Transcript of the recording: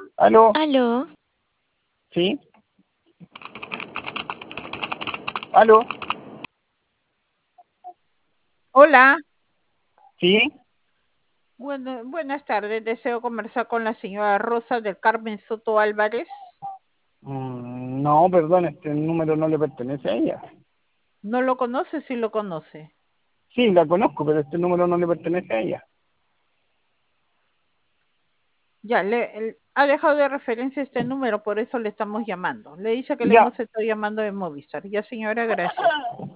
¿Aló? Aló, ¿Sí? ¿Aló? Hola, ¿Sí? buenas tardes. Deseo conversar con la señora Rosa del Carmen Soto Álvarez. No, perdón, este número no le pertenece a ella. ¿No lo conoce? Sí lo conoce. Sí, la conozco, pero este número no le pertenece a ella. Ya, ha dejado de referencia este número, por eso le estamos llamando. Le dice que le Ya, hemos estado llamando de Movistar. Ya, señora, gracias.